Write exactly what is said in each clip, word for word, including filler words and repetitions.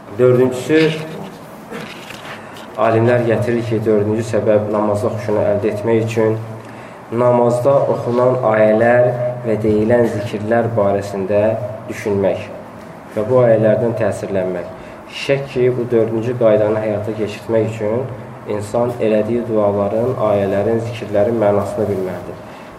Dördüncüsü, alimlər gətirir ki, dördüncü səbəb namazda xuşunu əldə etmək üçün namazda oxunan ayələr və deyilən zikirlər barəsində düşünmək və bu ayələrdən təsirlənmək. Şək ki, bu dördüncü qaydanı həyata keçirtmək üçün insan elədiyi duaların, ayələrin, zikirlərin mənasını bilməlidir.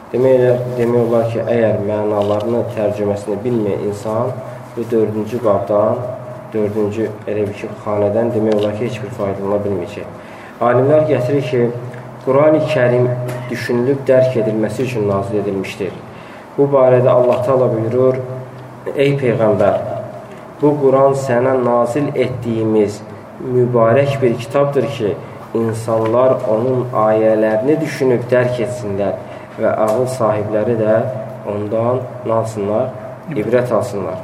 Demək olar ki, əgər mənalarını, tərcüməsini bilməyən insan bu dördüncü qabdan, dördüncü elə bir ki, xanədən demək olar ki, heç bir faydalana bilməyəcək. Alimlər gətirir ki, Quran-ı Kərim düşünülüb dərk edilməsi üçün nazil edilmişdir. Bu barədə Allah Teala buyurur, ey Peyğəmbər, bu Quran sənə nazil etdiyimiz mübarək bir kitabdır ki, insanlar onun ayələrini düşünüb dərk etsinlər və ağıl sahibləri də ondan nə alsınlar? İbrət alsınlar.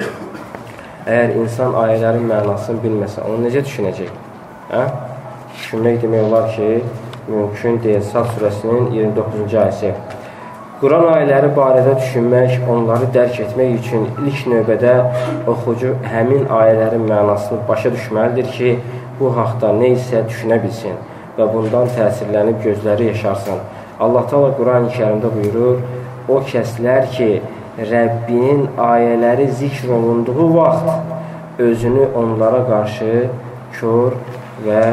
Əgər insan ayələrin mənasını bilməsə, onu necə düşünəcək? Hə? Düşünmək demək olar ki, mümkün deyil. Sad surəsinin iyirmi doqquzuncu ayəsi. Quran ayələri barədə düşünmək, onları dərk etmək üçün ilk növbədə oxucu həmin ayələrin mənasını başa düşməlidir ki, bu haqda nə isə düşünə bilsin və bundan təsirlənib gözləri yaşarsın. Allah Teala Quran-ı Kərimdə buyurur, o kəslər ki, Rəbbinin ayələri zikr olunduğu vaxt özünü onlara qarşı kör və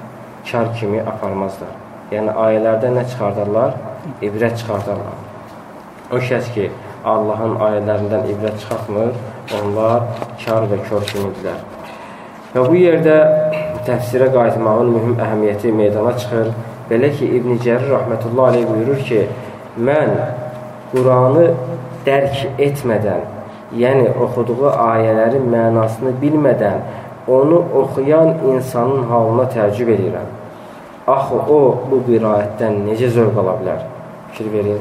kar kimi aparmazlar. Yəni, ayələrdən nə çıxardarlar? İbrət çıxardarlar. O kəs ki, Allahın ayələrindən ibrət çıxartmır, onlar kar və kör kimidirlər. Və bu yerdə təfsirə qayıtmağın mühüm əhəmiyyəti meydana çıxır. Belə ki, İbn Cərir rəhmətullah aleyh buyurur ki, mən Quranı dərk etmədən, yəni oxuduğu ayələrin mənasını bilmədən onu oxuyan insanın halına təəccüb edirəm. Axı, o, bu qiraətdən necə zövq ala bilər? Fikir verin.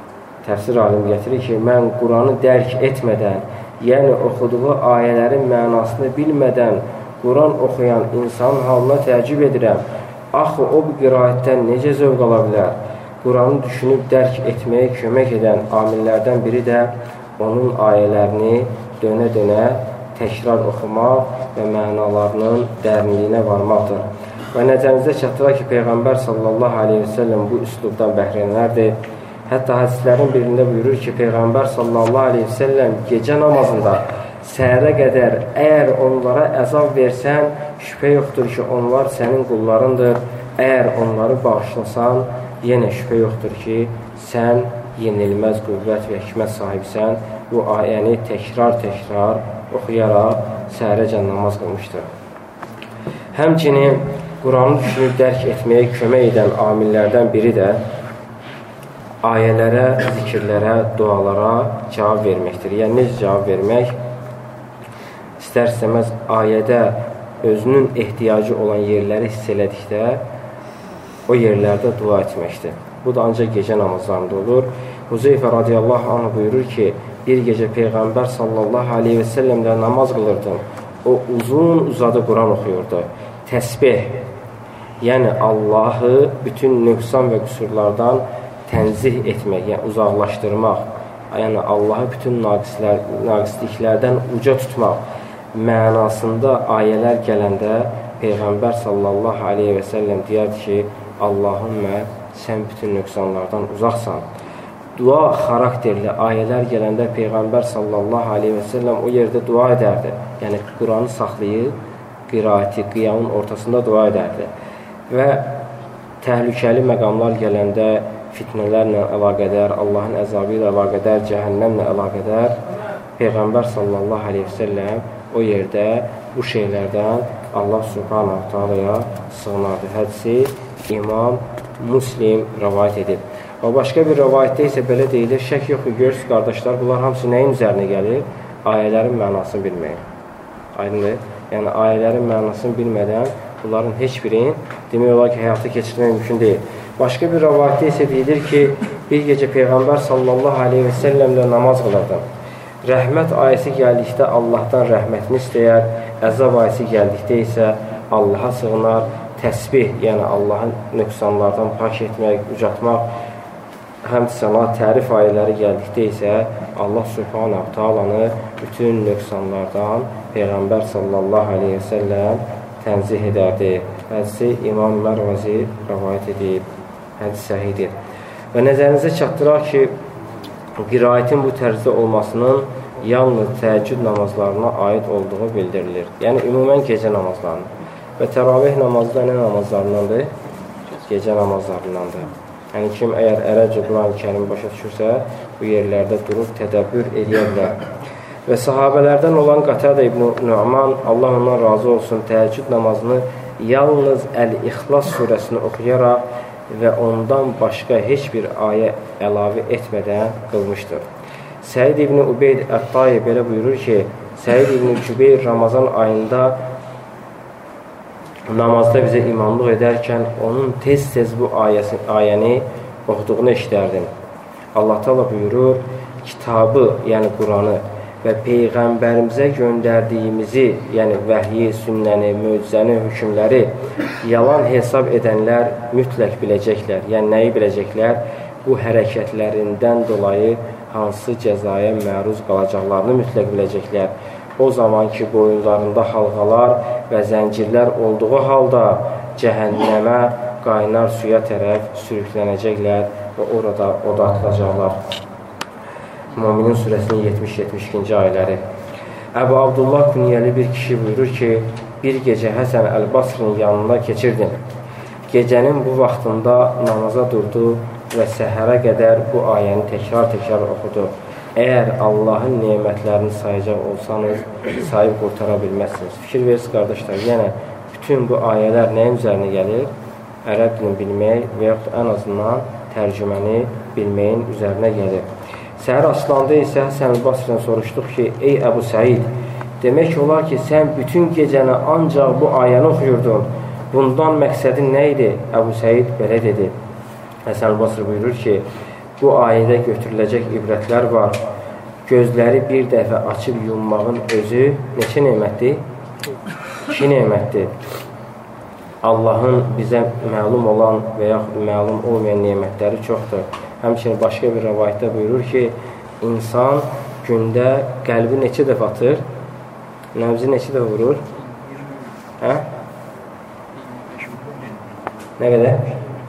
Təfsir alimi gətirir ki, mən Quranı dərk etmədən, yəni oxuduğu ayələrin mənasını bilmədən Quran oxuyan insanın halına təəccüb edirəm. Axı, o bu qiraətdən necə zövq ala bilər? Quranı düşünüb dərk etməyə kömək edən amillərdən biri də onun ayələrini dönə-dönə təkrar oxumaq və mənalarının dərinliyinə varmaqdır. Və nəzərinizdə çatdıraq ki, Peyğəmbər sallallahu aleyhi və səlləm bu üslubdan bəhrələnərdir. Hətta hədislərin birində buyurur ki, Peyğəmbər sallallahu aleyhi və səlləm gecə namazında səhərə qədər əgər onlara əzab versən, şübhə yoxdur ki, onlar sənin qullarındır. Əgər onları bağışlasan, yenə şübhə yoxdur ki, sən yenilməz qüvvət və hikmət sahibsən. Bu ayəni təkrar-təkrar oxuyaraq səhərəcən namaz qılmışdır. Həmçinin Quranı düşünüb dərk etməyə kömək edən amillərdən biri də ayələrə, zikirlərə, dualara cavab verməkdir. Yəni, necə cavab vermək? İstər-istəməz ayədə özünün ehtiyacı olan yerləri hiss elədikdə o yerlərdə dua etməkdir. Bu da ancaq gecə namazlarında olur. Huzeyfə radiyallahu anh buyurur ki, bir gecə Peyğəmbər sallallahu aleyhi və səlləmlə namaz qılırdım. O uzun uzadı Quran oxuyurdu. Təsbih, yəni Allahı bütün nöqsan və qüsurlardan tənzih etmək, yəni uzaqlaşdırmaq, yəni Allahı bütün naqislər, naqisliklərdən uca tutmaq mənasında ayələr gələndə Peyğəmbər sallallahu aleyhi və səlləm deyərdi ki, Allahümmə sən bütün nöqsanlardan uzaqsan. Dua xarakterli ayələr gələndə Peyğəmbər sallallahu aleyhi və səlləm o yerdə dua edərdi. Yəni, Quranı saxlayıb, qiraəti, qiyamın ortasında dua edərdi. Və təhlükəli məqamlar gələndə fitnələrlə əlaqədər, Allahın əzabı ilə əlaqədər, cəhənnəmlə əlaqədər Peyğəmbər sallallahu aleyhi və səlləm o yerdə bu şeylərdən Allah subhanahu ta'alaya sığınardı. Hədisi İmam Muslim rəvayət edib. Və başqa bir rəvayətdə isə belə deyilir, şək yox ki, görürsünüz qardaşlar, bunlar hamısı nəyin üzərinə gəlir? Ayələrin mənasını bilməyin. Aydındır? Yəni, ayələrin mənasını bilmədən bunların heç birini demək olar ki, həyata keçirmək mümkün deyil. Başqa bir rəvayətdə isə deyilir ki, bir gecə Peyğəmbər sallallahu aleyhi və səlləmlə namaz qılırdı. Rəhmət ayəsi gəldikdə Allahdan rəhmətini istəyər, əzab ayəsi gəldikdə isə Allaha sığınar, təsbih, yəni Allahın nöqsanlardan pak etmək, ucatmaq, həmd səna, tərif ayələri gəldikdə isə Allah subhanahu ta'alanı bütün nöqsanlardan Peyğəmbər sallallahu aleyhi və səlləm tənzih edərdi. Hədisi İmam Mərvazi rəvayət edib. Hədis səhidir. Və nəzərinizə çatdıraq ki, qiraətin bu tərzdə olmasının yalnız təəccüd namazlarına aid olduğu bildirilir. Yəni, ümumən gecə namazlarına. Və təravih namazı da nə namazlarındandır? Gecə namazlarındandır. Yəni, kim əgər ərəbcə Quran-ı Kərimi başa düşürsə, bu yerlərdə durub tədəbbür edərlər. Və sahabələrdən olan Qatada İbn Nu'man, Allah ondan razı olsun, təəccüd namazını yalnız Əl-İxlas surəsini oxuyaraq və ondan başqa heç bir ayə əlavə etmədən qılmışdır. Səid ibn Ubeyd Ət-Tayi belə buyurur ki, Səid ibn Cübeyr Ramazan ayında namazda bizə imamlıq edərkən onun tez-tez bu ayəsi, ayəni oxuduğunu eşitərdim. Allah Teala buyurur, kitabı, yəni Quranı və Peyğəmbərimizə göndərdiyimizi, yəni vəhyi, sünnəni, möcüzəni, hökmləri yalan hesab edənlər mütləq biləcəklər. Yəni, nəyi biləcəklər? Bu hərəkətlərindən dolayı hansı cəzaya məruz qalacaqlarını mütləq biləcəklər. O zaman ki, boyunlarında halqalar və zəncirlər olduğu halda cəhənnəmə, qaynar suya tərəf sürüklənəcəklər və orada oda atılacaqlar. Müminin surəsinin yetmiş yetmiş ikinci ayələri. Əbu Abdullah künyəli bir kişi buyurur ki, bir gecə Həsən Əl-Basrın yanına keçirdim. Gecənin bu vaxtında namaza durdu və səhərə qədər bu ayəni təkrar-təkrar oxudu. Əgər Allahın nemətlərini sayacaq olsanız, sayıb qurtara bilməzsiniz. Fikir verirsiniz, qardaşlar, yəni bütün bu ayələr nəyin üzərinə gəlir? Ərəb dilini bilmək və yaxud ən azından tərcüməni bilməyin üzərinə gəlir. Səhər açılanda isə Həsən Əl-Basrdən soruşduq ki, ey Əbu Səid, demək olar ki, sən bütün gecəni ancaq bu ayəni oxuyurdun. Bundan məqsədin nə idi? Əbu Səid belə dedi. Həsən Əl-Basr buyurur ki, bu ayədə götürüləcək ibrətlər var. Gözləri bir dəfə açıb yummağın özü neçə nemətdir? İki nemətdir. Allahın bizə məlum olan və yaxud məlum olmayan nemətləri çoxdur. Həmçinin başqa bir rəvayətdə buyurur ki, insan gündə qəlbi neçə dəfə atır? Nəbzi neçə dəfə vurur? Hə? Nə qədər?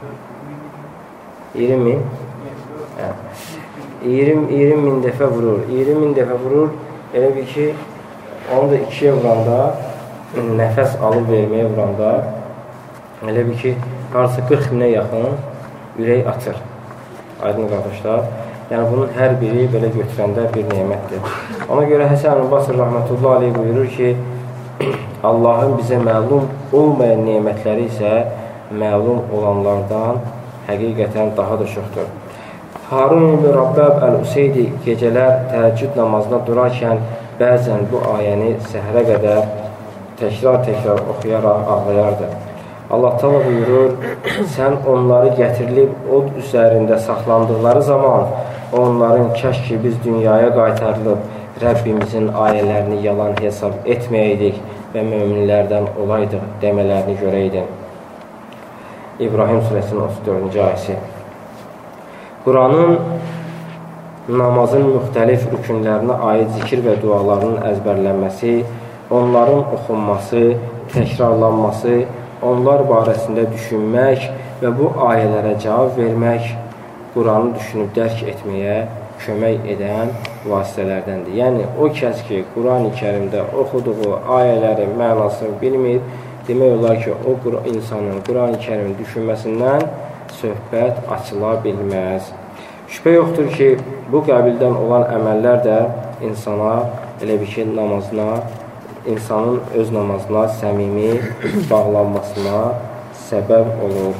iyirmi min? Hə. iyirmi min dəfə vurur. iyirmi min dəfə vurur. Elə bir ki, onu da ikiyə vuranda, nəfəs alıb verməyə vuranda, elə bir ki, qarşı qırx minə yaxın ürək atır. Aydın qardaşlar. Yəni, bunun hər biri belə götürəndə bir nemətdir. Ona görə Həsən Əl-Basr rəhmətullah aleyh buyurur ki, Allahın bizə məlum olmayan nemətləri isə məlum olanlardan həqiqətən daha da çoxdur. Harun ibn Rabbəb Əl-Useydi gecələr təəccüd namazına durarkən bəzən bu ayəni səhərə qədər təkrar-təkrar oxuyaraq ağlayardı. Allah Teala buyurur, sən onları gətirilib od üzərində saxlandıqları zaman onların kəş ki biz dünyaya qaytarılıb Rəbbimizin ayələrini yalan hesab etməyəydik və möminlərdən olaydıq demələrini görəydin. İbrahim surəsinin otuz dördüncü ayəsi. Quranın namazın müxtəlif rükünlərinə aid zikir və dualarının əzbərlənməsi, onların oxunması, təkrarlanması, onlar barəsində düşünmək və bu ayələrə cavab vermək Quranı düşünüb dərk etməyə kömək edən vasitələrdəndir. Yəni, o kəs ki, Quran-ı Kərimdə oxuduğu ayələrin mənasını bilmir, demək olar ki, o insanın Quran-ı Kərimin düşünməsindən söhbət açıla bilməz. Şübhə yoxdur ki, bu qəbildən olan əməllər də insana, elə bir ki, namazına, insanın öz namazına səmimi bağlanmasına səbəb olur.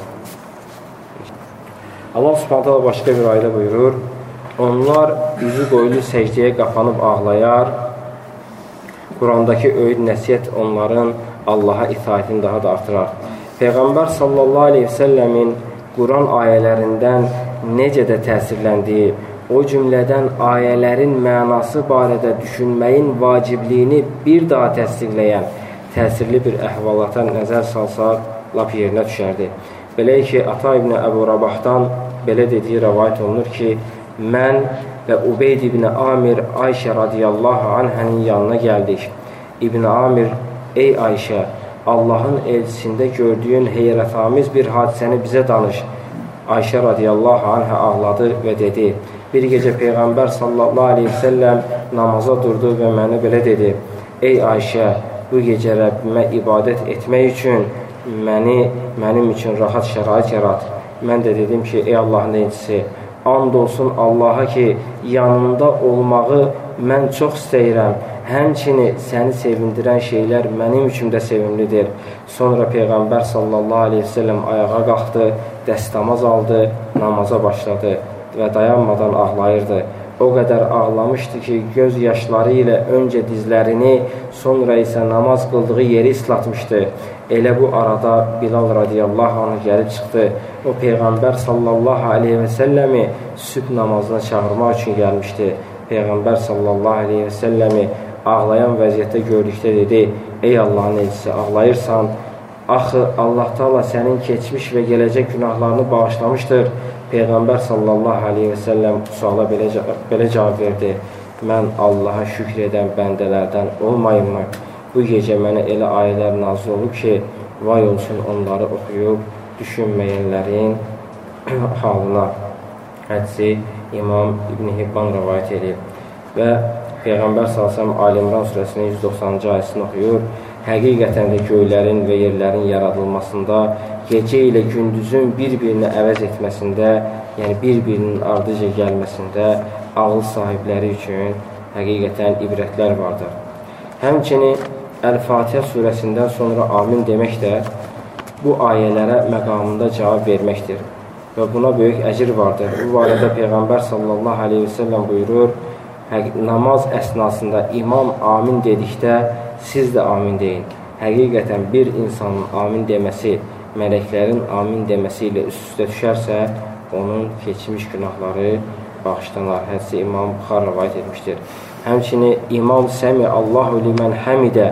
Allah Subhanahu başqa bir ayədə buyurur, onlar üzü qoyulu səcdəyə qapanıb ağlayar, Qurandakı öyüd nəsiyyət onların Allaha itaətini daha da artırar. Peyğəmbər sallallahu aleyhi və səlləmin Quran ayələrindən necə də təsirləndiyi, o cümlədən ayələrin mənası barədə düşünməyin vacibliyini bir daha təsdiqləyən təsirli bir əhvalata nəzər salsaq, lap yerinə düşərdi. Belə ki, Ata ibn Əbu Rabahdan belə dediyi rəvayət olunur ki, mən və Ubeyd ibn Amir Ayşə radiyallahu anhənin yanına gəldik. İbn Amir: ey Ayşə, Allahın elçisində gördüyün heyrətamiz bir hadisəni bizə danış. Ayşə radiyallahu anhə ağladı və dedi: bir gecə Peyğəmbər sallallahu aleyhi və səlləm namaza durdu və mənə belə dedi: ey Ayşə, bu gecə Rəbbimə ibadət etmək üçün məni, mənim üçün rahat şərait yarat. Mən də dedim ki, ey Allahın elçisi, and olsun Allaha ki, yanında olmağı mən çox istəyirəm. Həmçini səni sevindirən şeylər mənim üçün də sevimlidir. Sonra Peyğəmbər sallallahu aleyhi və səlləm ayağa qalxdı, dəstəmaz aldı, namaza başladı və dayanmadan ağlayırdı. O qədər ağlamışdı ki, göz yaşları ilə öncə dizlərini, sonra isə namaz qıldığı yeri ıslatmışdı. Elə bu arada Bilal radiyallahu anh gəlib çıxdı. O Peyğəmbər sallallahu aleyhi və səlləmi sübh namazına çağırmaq üçün gəlmişdi. Peyğəmbər sallallahu aleyhi və səlləmi ağlayan vəziyyətdə gördükdə dedi: ey Allahın elçisi, ağlayırsan, axı Allah Taala sənin keçmiş və gələcək günahlarını bağışlamışdır. Peyğəmbər sallallahu aleyhi və səlləm suala belə, belə cavab verdi: mən Allaha şükr edən bəndələrdən olmayımmı? Bu gecə mənə elə ayələr nazil olub ki, vay olsun onları oxuyub düşünməyənlərin halına. Hədisi İmam İbn Hibban rəvayət edib və Peyğəmbər sallallahu əleyhi və səlləm Ali İmran surəsinin yüz doxsanıncı ayəsini oxuyur. Həqiqətən də göylərin və yerlərin yaradılmasında, gecə ilə gündüzün bir-birini əvəz etməsində, yəni bir-birinin ardıca gəlməsində ağıl sahibləri üçün həqiqətən ibrətlər vardır. Həmçinin Əl-Fatihə surəsindən sonra amin demək də bu ayələrə məqamında cavab verməkdir və buna böyük əcir vardır. Bu barədə Peyğəmbər sallallahu aleyhi və səlləm buyurur: namaz əsnasında imam amin dedikdə siz də amin deyin. Həqiqətən bir insanın amin deməsi mələklərin amin deməsi ilə üst-üstə düşərsə, onun keçmiş günahları bağışlanar. Hədisi İmam Buxar rəvayət etmişdir. Həmçinin imam Səmi Allahu limən həmidə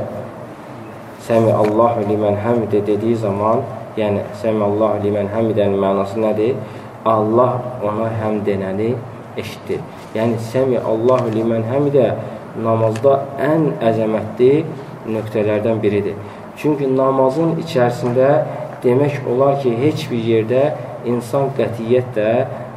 Səmi Allahu limən həmidə dediyi zaman, yəni Səmi Allahu limən həmidənin mənası nədir? Allah ona həmd edəni eşitdir. Yəni Səmi Allahu limən həmidə namazda ən əzəmətli nöqtələrdən biridir. Çünki namazın içərisində demək olar ki, heç bir yerdə insan qətiyyətlə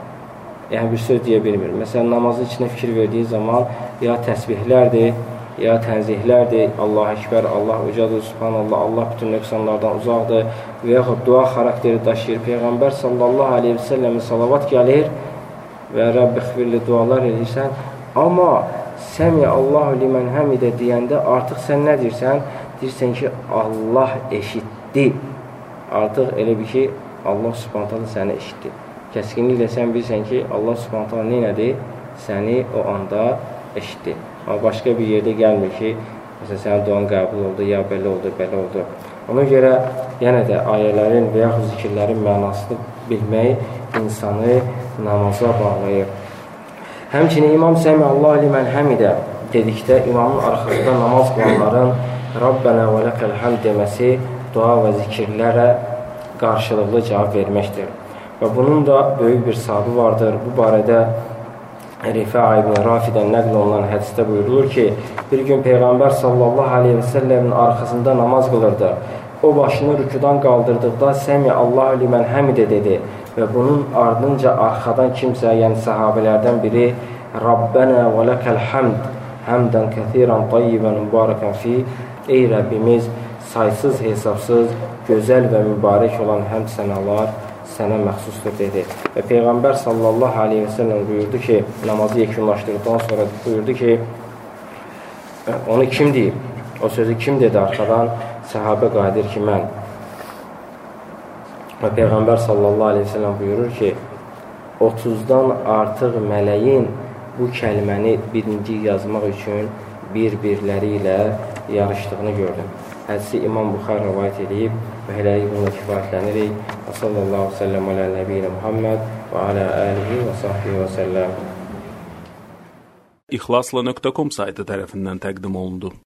yəni bir söz deyə bilmir. Məsələn, namazın içində fikir verdiyi zaman ya təsbihlərdir, ya tənzihlərdir, Allah Əkbər, Allah ucadır, Subhanallah, Allah bütün nöqsanlardan uzaqdır və yaxud dua xarakteri daşıyır. Peyğəmbər sallallahu aleyhi və səlləmin salavat gəlir və Rəbbi xfirli dualar edirsən. Amma Səmi Allahu limən həmidə deyəndə artıq sən nə deyirsən? Deyirsən ki, Allah eşitdi. Artıq elə bir ki, Allah subhanətələ səni eşitdi. Kəskinliklə sən bilirsən ki, Allah subhanətələ neynədir? Səni o anda eşitdi. Amma başqa bir yerdə gəlmir ki, məsələn, sənin duan qəbul oldu, ya belə oldu, belə oldu. Ona görə yenə də ayələrin və yaxud zikirlərin mənasını bilmək insanı namaza bağlayır. Həmçinin İmam Səmi Allah limən həmidə dedikdə imamın arxasında namaz qılanların Rabbənə və ləkəl həmd deməsi dua və zikirlərə qarşılıqlı cavab verməkdir. Və bunun da böyük bir savabı vardır. Bu barədə Rifə ibn Rafidən nəql olunan hədisdə buyurulur ki, bir gün Peyğəmbər sallallahu aleyhi və səlləmin arxasında namaz qılırdı. O başını rükudan qaldırdıqda Səmi Allah limən həmidə dedi və bunun ardınca arxadan kimsə, yəni səhabələrdən biri Rabbənə və ləkəl həmd həmdən kəthirən tayyibən mübarəkən fi ey Rəbbimiz, saysız, hesabsız, gözəl və mübarək olan həmd sənalar sənə məxsusdur dedi. Və Peyğəmbər sallallahu aleyhi və səlləm buyurdu ki, namazı yekunlaşdırdıqdan sonra buyurdu ki, onu kim deyib? O sözü kim dedi arxadan? Səhabə qadir ki, mən. Və Peyğəmbər sallallahu aleyhi və səlləm buyurur ki, otuzdan artıq mələyin bu kəlməni birinci yazmaq üçün bir-birləri ilə yarışdığını gördüm. Hədisi İmam Buxar rəvayət edib və hələlik bununla kifayətlənirik. Və sallallahu aleyhi və səlləm alə nəbiyyina Muhammed və alə əlihi və sahbihi və səlləm. İxlasla nöqtə com saytı tərəfindən təqdim olundu.